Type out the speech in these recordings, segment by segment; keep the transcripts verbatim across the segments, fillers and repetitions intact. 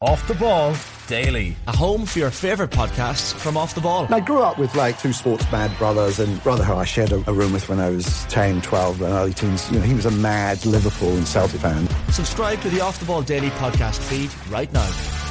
Off the Ball Daily. A home for your favourite podcasts from Off the Ball. I grew up with like two sports mad brothers, and brother who I shared a, a room with when I was ten, twelve and early teens. You know, he was a mad Liverpool and Celtic fan. Subscribe to the Off the Ball Daily podcast feed right now.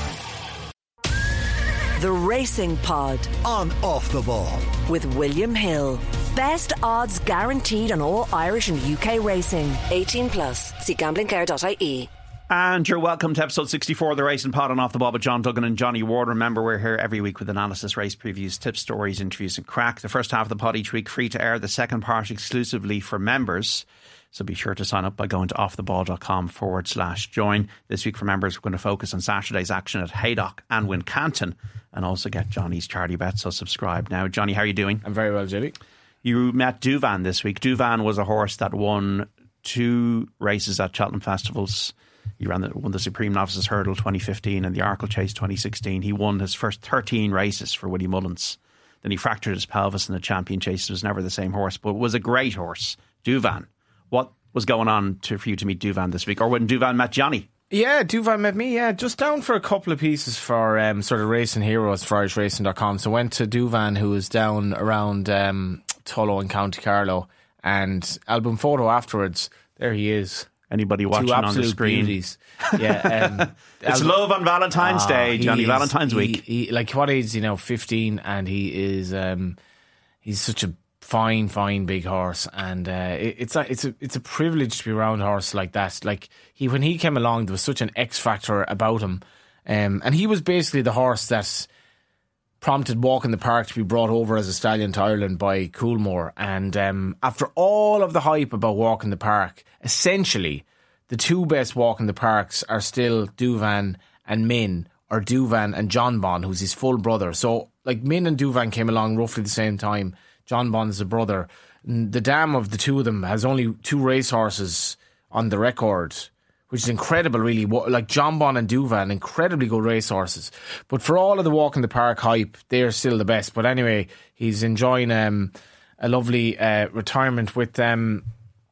The Racing Pod on Off the Ball with William Hill. Best odds guaranteed on all Irish and U K racing. eighteen plus. See gambling care dot I E. And you're welcome to episode sixty-four of the Racing Pod on Off the Ball with John Duggan and Johnny Ward. Remember, we're here every week with analysis, race previews, tips, stories, interviews and crack. The first half of the pod each week free to air, the second part exclusively for members. So be sure to sign up by going to offtheball.com forward slash join. This week for members, we're going to focus on Saturday's action at Haydock and Wincanton and also get Johnny's charity bet. So subscribe now. Johnny, how are you doing? I'm very well, Jimmy. You met Douvan this week. Douvan was a horse that won two races at Cheltenham Festivals. He ran the, won the Supreme Novices Hurdle twenty fifteen and the Arkle Chase twenty sixteen. He won his first thirteen races for Willie Mullins. Then he fractured his pelvis in the Champion Chase. It was never the same horse, but it was a great horse. Douvan. What was going on to, for you to meet Douvan this week? Or when Douvan met Johnny? Yeah, Douvan met me, yeah. Just down for a couple of pieces for um, sort of racing heroes for Irish Racing dot com. So went to Douvan, who was down around um, Tullow in County Carlow. And album photo afterwards, there he is. Anybody watching on the screen? Beauties. Yeah, um, it's album, love on Valentine's uh, Day, Johnny. Is, Valentine's he, week. He, like what age is he now? fifteen, and he is um, he's such a fine, fine big horse, and uh, it, it's a it's a it's a privilege to be around a horse like that. Like he, when he came along, there was such an X factor about him, um, and he was basically the horse that prompted Walk in the Park to be brought over as a stallion to Ireland by Coolmore. And um, after all of the hype about Walk in the Park, essentially the two best Walk in the Parks are still Douvan and Min, or Douvan and John Bon, who's his full brother. So like Min and Douvan came along roughly the same time. John Bon is a brother. The dam of the two of them has only two racehorses on the record, which is incredible, really. Like John Bon and Douvan, incredibly good racehorses. But for all of the Walk in the Park hype, they're still the best. But anyway, he's enjoying um, a lovely uh, retirement with them.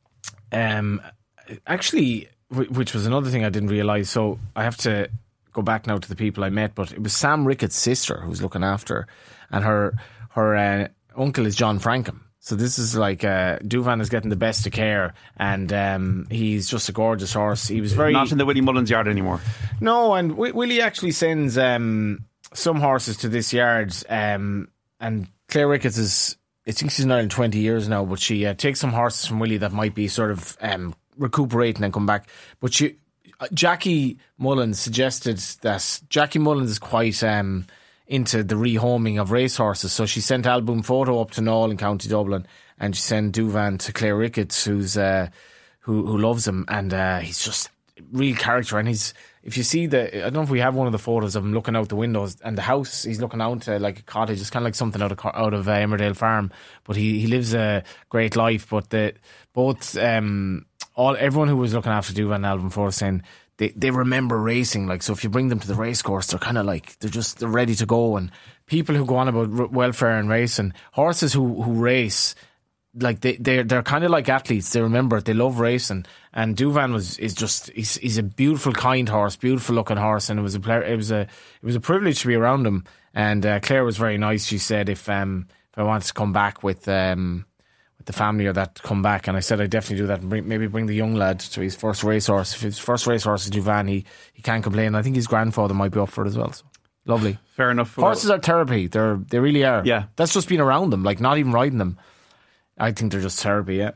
Um, actually, which was another thing I didn't realise. So I have to go back now to the people I met. But it was Sam Ricketts' sister who's looking after her. And her, her uh, uncle is John Frankham. So this is like uh, Douvan is getting the best of care, and um, he's just a gorgeous horse. He was very not in the Willie Mullins yard anymore. No, and w- Willie actually sends um, some horses to this yard, um, and Claire Ricketts is. I think she's in Ireland twenty years now, but she uh, takes some horses from Willie that might be sort of um, recuperating and come back. But she, uh, Jackie Mullins suggested that Jackie Mullins is quite. Um, into the rehoming of racehorses. So she sent Album Photo up to Knoll in County Dublin, and she sent Douvan to Claire Ricketts, who's uh, who who loves him, and uh, he's just real character. And he's, if you see the, I don't know if we have one of the photos of him looking out the windows, and the house he's looking out to like a cottage. It's kind of like something out of out of uh, Emmerdale Farm, but he, he lives a great life. But the both um, all everyone who was looking after Douvan and Album Photo saying They they remember racing, like, so if you bring them to the race course, they're kind of like, they're just, they're ready to go. And people who go on about r- welfare and racing, horses who, who race, like they, they're, they're kind of like athletes. They remember it, they love racing. And Douvan was, is just, he's, he's a beautiful, kind horse, beautiful looking horse. And it was a, it was a, it was a privilege to be around him. And uh, Claire was very nice. She said if, um, if I wanted to come back with, um, with the family or that, come back, and I said I'd definitely do that and bring, maybe bring the young lad to his first racehorse. If his first racehorse is Douvan, he, he can't complain. I think his grandfather might be up for it as well. So lovely. Fair enough. Horses are therapy. They're they really are. Yeah. That's just being around them, like not even riding them. I think they're just therapy, yeah.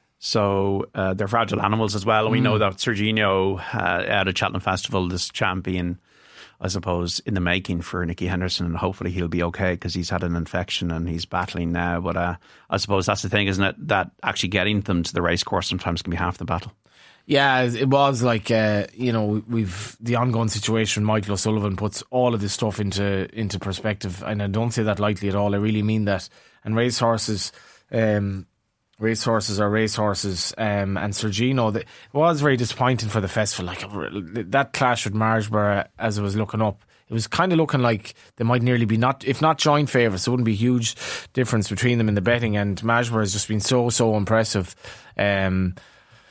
So uh, they're fragile animals as well. And we mm. know that Serginho uh, at a Cheltenham Festival, this champion, I suppose, in the making for Nicky Henderson, and hopefully he'll be okay because he's had an infection and he's battling now. But uh, I suppose that's the thing, isn't it? That actually getting them to the race course sometimes can be half the battle. Yeah, it was like, uh, you know, we've the ongoing situation. Michael O'Sullivan puts all of this stuff into into perspective, and I don't say that lightly at all. I really mean that. And racehorses, um, racehorses are racehorses, um, and Serginho, it was very disappointing for the festival. Like that clash with Margeborough, as I was looking up, it was kind of looking like they might nearly be not, if not joint favourites. There wouldn't be a huge difference between them in the betting. And Margeborough has just been so so impressive. Um,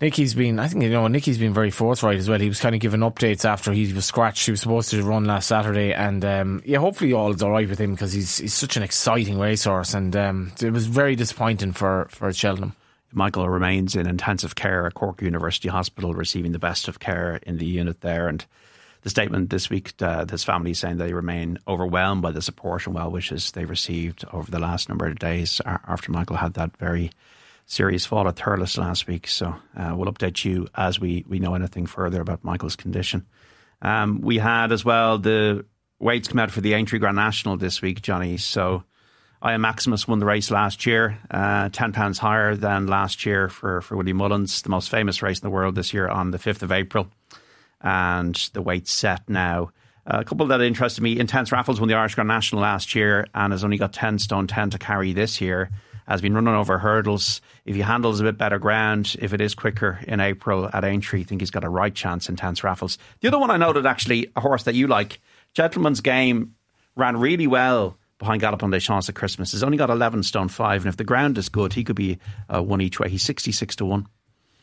Nicky's been, I think, you know, Nicky's been very forthright as well. He was kind of giving updates after he was scratched. He was supposed to run last Saturday, and um, yeah, hopefully all's all right with him because he's he's such an exciting racehorse, and um, it was very disappointing for, for Cheltenham. Michael remains in intensive care at Cork University Hospital, receiving the best of care in the unit there. And the statement this week, uh, his family is saying they remain overwhelmed by the support and well wishes they received over the last number of days after Michael had that very serious fall at Thurles last week. So uh, we'll update you as we, we know anything further about Michael's condition. Um, we had as well the weights come out for the Aintree Grand National this week, Johnny. So I Am Maximus won the race last year, uh, ten pounds higher than last year for, for Willie Mullins, the most famous race in the world this year on the fifth of April. And the weight's set now. Uh, a couple that interested me, Intense Raffles won the Irish Grand National last year and has only got ten stone ten to carry this year. Has been running over hurdles. If he handles a bit better ground, if it is quicker in April at Aintree, I think he's got a right chance, Intense Raffles. The other one I noted, actually, a horse that you like, Gentleman's Game, ran really well behind Galopin des Champs at Christmas. He's only got eleven stone five, and if the ground is good, he could be uh, one each way. He's sixty-six to one.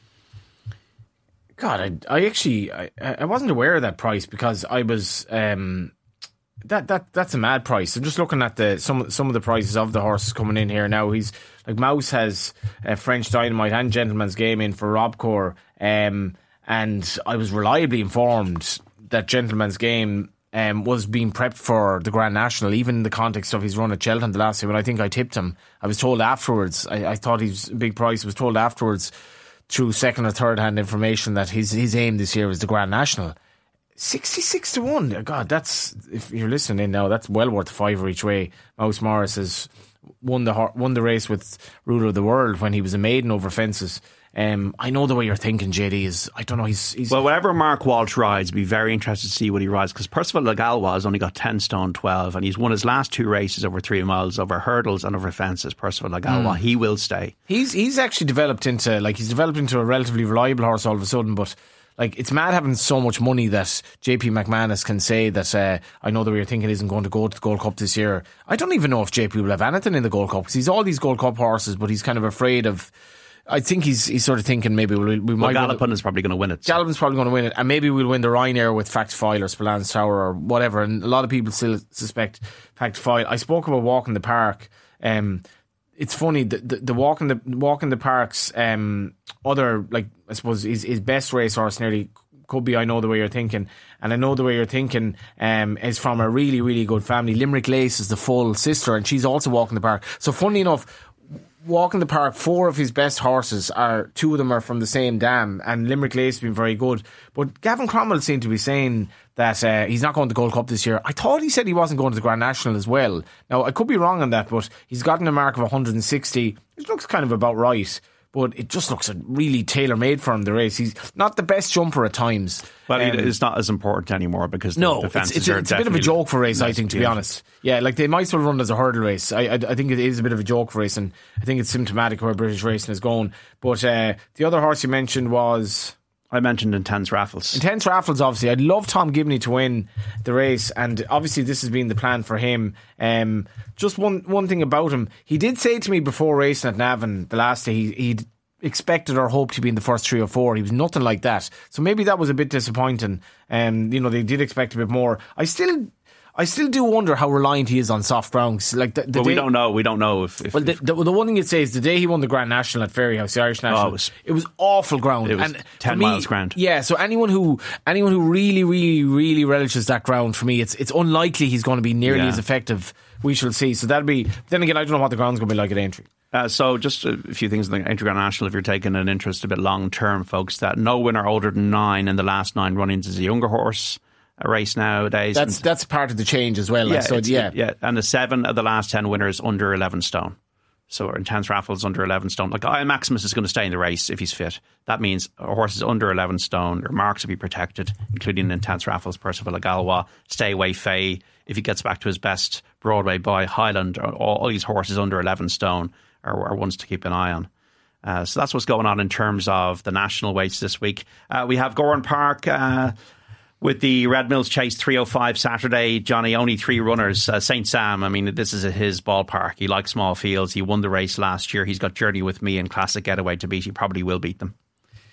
God, I, I actually I, I wasn't aware of that price because I was um, that that that's a mad price. I'm just looking at the some some of the prices of the horses coming in here now. He's like Mouse has uh, French Dynamite and Gentleman's Game in for Robcour, um, and I was reliably informed that Gentleman's Game um, was being prepped for the Grand National, even in the context of his run at Cheltenham the last year. When I think I tipped him, I was told afterwards. I, I thought he was a big price. I was told afterwards through second or third hand information that his his aim this year was the Grand National. sixty-six to one. God, that's, if you're listening in now, that's well worth a fiver each way. Mouse Morris has won the won the race with Ruler of the World when he was a maiden over fences. Um, I know the way you're thinking, J D, is, I don't know, he's... he's well, whatever Mark Walsh rides, be very interested to see what he rides, because Percival Lagalwa has only got ten stone twelve, and he's won his last two races over three miles, over hurdles and over fences. Percival Lagalwa, mm. he will stay. He's he's actually developed into, like, he's developed into a relatively reliable horse all of a sudden, but... Like, it's mad having so much money that J P McManus can say that uh, I know the way you're thinking isn't going to go to the Gold Cup this year. I don't even know if J P will have anything in the Gold Cup, because he's all these Gold Cup horses, but he's kind of afraid of... I think he's he's sort of thinking maybe we, we well, might... Galopin is probably going to win it. So. Galopin's probably going to win it, and maybe we'll win the Ryanair with Fact File or Spillane Tower or whatever, and a lot of people still suspect Fact File. I spoke about Walk in the Park. Um, it's funny, the, the, the Walk in the Walk in the Park's um, other, like, I suppose, his, his best racehorse nearly... could be I Know the Way You're Thinking, and I Know the Way You're Thinking um, is from a really, really good family. Limerick Lace is the full sister, and she's also Walking the Park. So funny enough, Walking the Park, four of his best horses are, two of them are from the same dam, and Limerick Lace has been very good. But Gavin Cromwell seemed to be saying that uh, he's not going to the Gold Cup this year. I thought he said he wasn't going to the Grand National as well. Now, I could be wrong on that, but he's gotten a mark of one hundred sixty. It looks kind of about right. But it just looks really tailor-made for him, the race. He's not the best jumper at times. Well, um, it's not as important anymore because the, no, the fences it's, it's, are it's a bit of a joke for a race, I think, to be yeah. honest. Yeah, like they might as well run as a hurdle race. I, I, I think it is a bit of a joke for race, and I think it's symptomatic where British racing is going. But uh, the other horse you mentioned was... I mentioned Intense Raffles. Intense Raffles, obviously. I'd love Tom Gibney to win the race, and obviously this has been the plan for him. Um, just one one thing about him. He did say to me before racing at Navan the last day, he, he'd expected or hoped to be in the first three or four. He was nothing like that. So maybe that was a bit disappointing. Um, you know, they did expect a bit more. I still... I still do wonder how reliant he is on soft ground. Like the, the well, day, we don't know. We don't know if. if well, the, if, the, the one thing you'd say is the day he won the Grand National at Fairyhouse, the Irish National, oh, it, was, it was awful ground. It was and ten me, miles ground. Yeah, so anyone who anyone who really, really, really relishes that ground, for me, it's it's unlikely he's going to be nearly yeah. as effective. We shall see. So that'd be. Then again, I don't know what the ground's going to be like at Aintree. Uh, so just a few things in the Aintree Grand National, if you're taking an interest a bit long term, folks, that no winner older than nine in the last nine run-ins is a younger horse. A race nowadays. That's and, that's part of the change as well. Yeah, like, so yeah, yeah. And the seven of the last ten winners under eleven stone. So Intense Raffles under eleven stone. Like I Maximus is going to stay in the race if he's fit. That means a horse is under eleven stone. Their marks will be protected, including Intense Raffles, Percival Lagalwa, Stay Away Faye. If he gets back to his best, Broadway Boy, Highland, all, all these horses under eleven stone are, are ones to keep an eye on. Uh, so that's what's going on in terms of the national weights this week. Uh, we have Gowran Park. Uh, With the Red Mills Chase three oh five Saturday, Johnny, only three runners. Uh, Saint Sam, I mean, this is his ballpark. He likes small fields. He won the race last year. He's got Journey with Me and Classic Getaway to beat. He probably will beat them.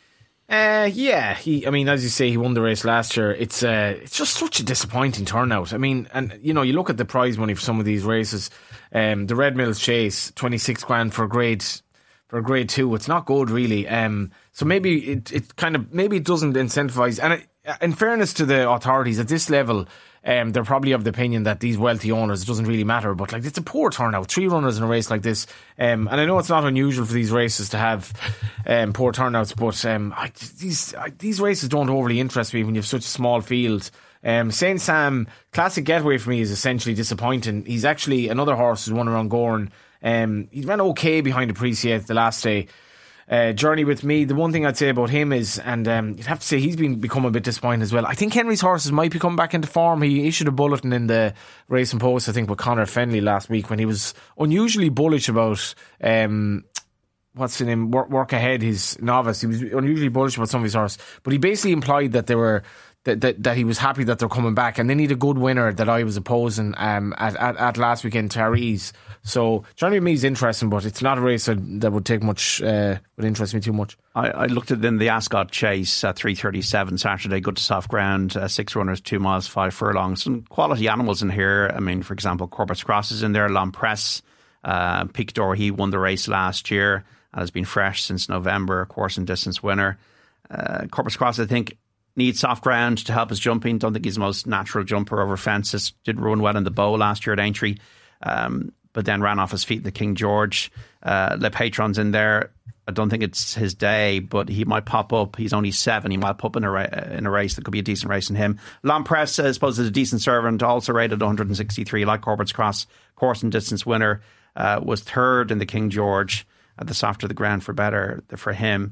Uh, yeah, he. I mean, as you say, he won the race last year. It's uh, it's just such a disappointing turnout. I mean, and you know, you look at the prize money for some of these races. Um, the Red Mills Chase, twenty six grand for grade for grade two. It's not good, really. Um, so maybe it it kind of maybe it doesn't incentivise. And it, in fairness to the authorities at this level, Um, they're probably of the opinion that these wealthy owners, it doesn't really matter, but like it's a poor turnout. Three runners in a race like this, um, and I know it's not unusual for these races to have um, poor turnouts, but um, I, these I, these races don't overly interest me when you have such a small field. Um, Saint Sam Classic Getaway for me is essentially disappointing. He's actually another horse who's won around Gorn. Um, he ran okay behind Appreciate the last day. Uh, Journey with Me, the one thing I'd say about him is, and um, you'd have to say he's been become a bit disappointing as well. I think Henry's horses might be coming back into form. He issued a bulletin in the Racing Post, I think, with Conor Fenley last week when he was unusually bullish about um, what's the name, work, work ahead, his novice. He was unusually bullish about some of his horses, but he basically implied that they were That, that that he was happy that they're coming back, and they need a good winner that I was opposing um, at, at at last weekend, Tyrese. So Johnny Me is interesting, but it's not a race that, that would take much uh, would interest me too much. I, I looked at then the Ascot Chase at three thirty-seven Saturday, good to soft ground, uh, six runners, two miles, five furlongs. Some quality animals in here. I mean, for example, Corbett's Cross is in there, L'Empresse, uh, Picador, he won the race last year and has been fresh since November, course and distance winner. Uh, Corbett's Cross, I think, needs soft ground to help his jumping. Don't think he's the most natural jumper over fences. Did run well in the Bow last year at Aintree, um, but then ran off his feet in the King George. Uh, Le Patron's in there. I don't think it's his day, but he might pop up. He's only seven. He might pop up in a, ra- in a race that could be a decent race in him. L'Empresse, I suppose, is a decent servant, also rated one hundred sixty-three, like Corbett's Cross. Course and distance winner, uh, was third in the King George. Uh, the softer the ground for better for him.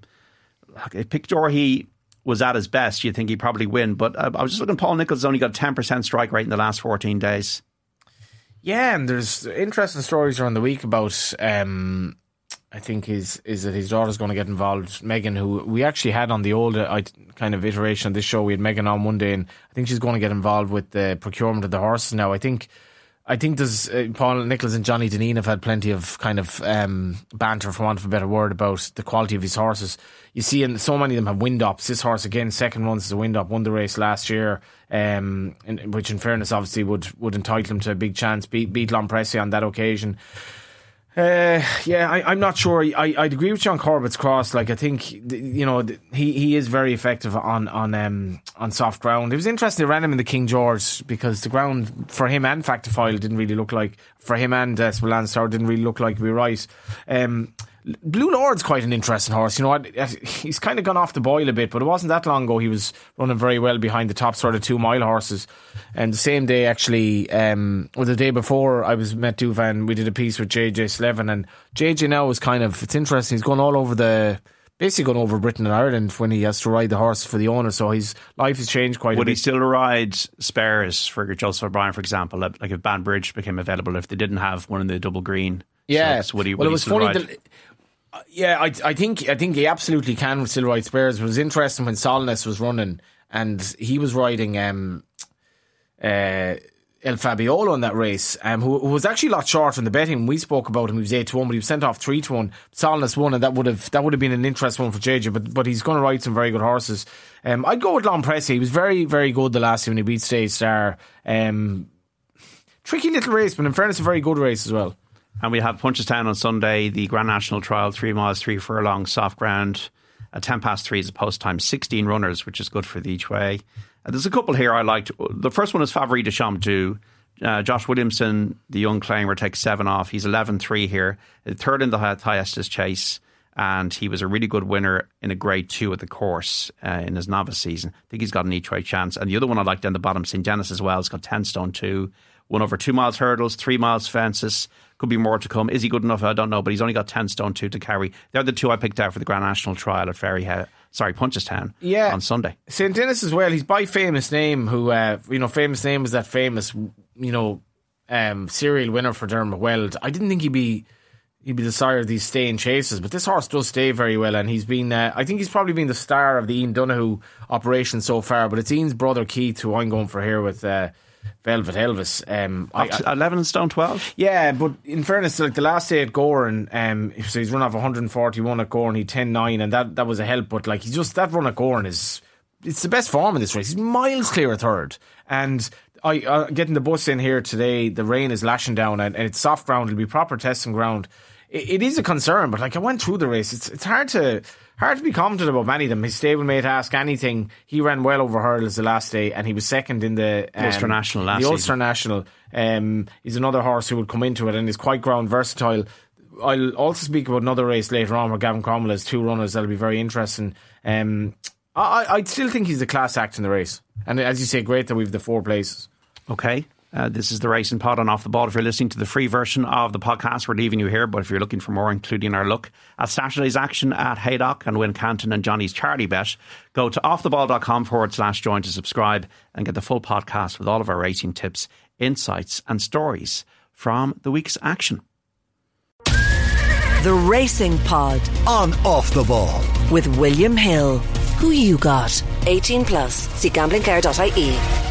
If Picador, he was at his best, you'd think he'd probably win. But uh, I was just looking, Paul Nicholls has only got ten percent strike rate in the last fourteen days. Yeah, and there's interesting stories around the week about, um, I think, his, is that his daughter's going to get involved. Megan, who we actually had on the old uh, kind of iteration of this show, we had Megan on one day, and I think she's going to get involved with the procurement of the horses now. I think I think there's uh, Paul Nicholls and Johnny Deneen have had plenty of kind of um, banter, for want of a better word, about the quality of his horses. You see, and so many of them have wind-ups. This horse, again, second runs as a wind-up, won the race last year, um, in, which in fairness obviously would, would entitle him to a big chance, beat, beat L'Empresse on that occasion. Uh, yeah, I, I'm not sure. I, I'd agree with John Corbett's Cross. Like, I think, you know, he, he is very effective on on um, on soft ground. It was interesting they ran him in the King George because the ground for him and Factifile didn't really look like, for him and uh, Spillane Tower didn't really look like to be right. Um, Blue Lord's quite an interesting horse. You know what? He's kind of gone off the boil a bit, but it wasn't that long ago he was running very well behind the top sort of two mile horses. And the same day, actually, um, or the day before, I was met Duvan. We did a piece with J J Slevin, and J J now is kind of, it's interesting. He's going all over the, basically going over Britain and Ireland when he has to ride the horse for the owner. So his life has changed quite Would a bit. Would he still ride spares for Joseph O'Brien, for example? Like if Banbridge became available, if they didn't have one in the double green? Yeah. So would he, would well, it he was still funny ride? that. Yeah, I, I think I think he absolutely can still ride spares. It was interesting when Solness was running and he was riding um, uh, El Fabiolo in that race, um, who, who was actually a lot shorter in the betting. We spoke about him. He was eight to one, but he was sent off three to one. Solness won, and that would have that would have been an interesting one for J J. But but he's going to ride some very good horses. Um, I'd go with L'Empresse. He was very very good the last time when he beat Stage Star. Um, tricky little race, but in fairness, a very good race as well. And we have Punchestown on Sunday, the Grand National Trial, three miles, three furlongs, soft ground. At ten past three is the post time, sixteen runners, which is good for the each way. Uh, there's a couple here I liked. The first one is Favori de Champdou. Uh, Josh Williamson, the young claimer, takes seven off. He's eleven three here. Third in the Thyestes Chase. And he was a really good winner in a grade two at the course uh, in his novice season. I think he's got an each way chance. And the other one I liked down the bottom, Saint Denis as well. He's got ten stone two. Won over two miles hurdles, three miles fences. Could be more to come. Is he good enough? I don't know, but he's only got ten stone two to carry. They're the two I picked out for the Grand National Trial at Ferryhead. Sorry, Punchestown. Yeah, on Sunday. Saint Denis as well. He's by Famous Name, who uh, you know, Famous Name is that famous, you know, um, serial winner for Dermot Weld. I didn't think he'd be he'd be the sire of these staying chases, but this horse does stay very well, and he's been. Uh, I think he's probably been the star of the Ian Donoghue operation so far. But it's Ian's brother Keith who I'm going for here with. Uh, Velvet Elvis. Um, I, I, eleven stone twelve? Yeah, but in fairness, like the last day at Goran, um, so he's run off one hundred forty-one at Goran, he ten nine, and that, that was a help. But like, he's just, that run at Goran is, it's the best form in this race. He's miles clear of third. And I uh, getting the bus in here today, the rain is lashing down, and, and it's soft ground. It'll be proper testing ground. It, it is a concern, but like I went through the race, it's it's hard to hard to be confident about many of them. His stablemate Ask Anything, he ran well over hurdles the last day, and he was second in the um, Ulster National last the Ulster season. National. Um, he's another horse who would come into it and is quite ground versatile. I'll also speak about another race later on where Gavin Cromwell has two runners that'll be very interesting. Um, I I still think he's a class act in the race, and as you say, great that we've the four places. Okay. Uh, this is the Racing Pod on Off the Ball. If you're listening to the free version of the podcast, we're leaving you here. But if you're looking for more, including our look at Saturday's action at Haydock and Wincanton and Johnny's charity bet, go to offtheball.com forward slash join to subscribe and get the full podcast with all of our racing tips, insights and stories from the week's action. The Racing Pod on Off the Ball with William Hill. Who you got? eighteen plus. See gambling care dot I E.